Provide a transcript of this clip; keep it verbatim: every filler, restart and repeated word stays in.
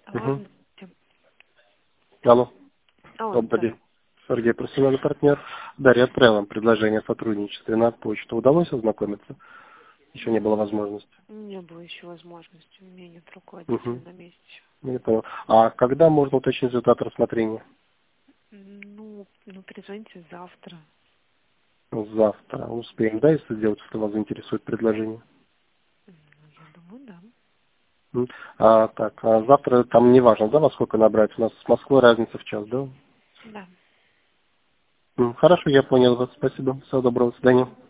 Алло, Угу. здравствуйте. Алло, Алло, добрый день. здравствуйте. Сергей, профессиональный партнер. Дарья, отправил вам предложение о сотрудничестве на почту. Удалось ознакомиться? Еще не было возможности. Не было еще возможности. У меня нет руководителя Угу. на месте еще. Не понял. А когда можно уточнить результат рассмотрения? Ну, ну, перезвоните завтра. Завтра. Успеем, да, если сделать, если вас заинтересует предложение? Ну, я думаю, да. М. А, так, а завтра там не важно, да, во сколько набрать? У нас с Москвой разница в час, да? Да. М, Хорошо, я понял вас. Спасибо. Всего доброго. До свидания.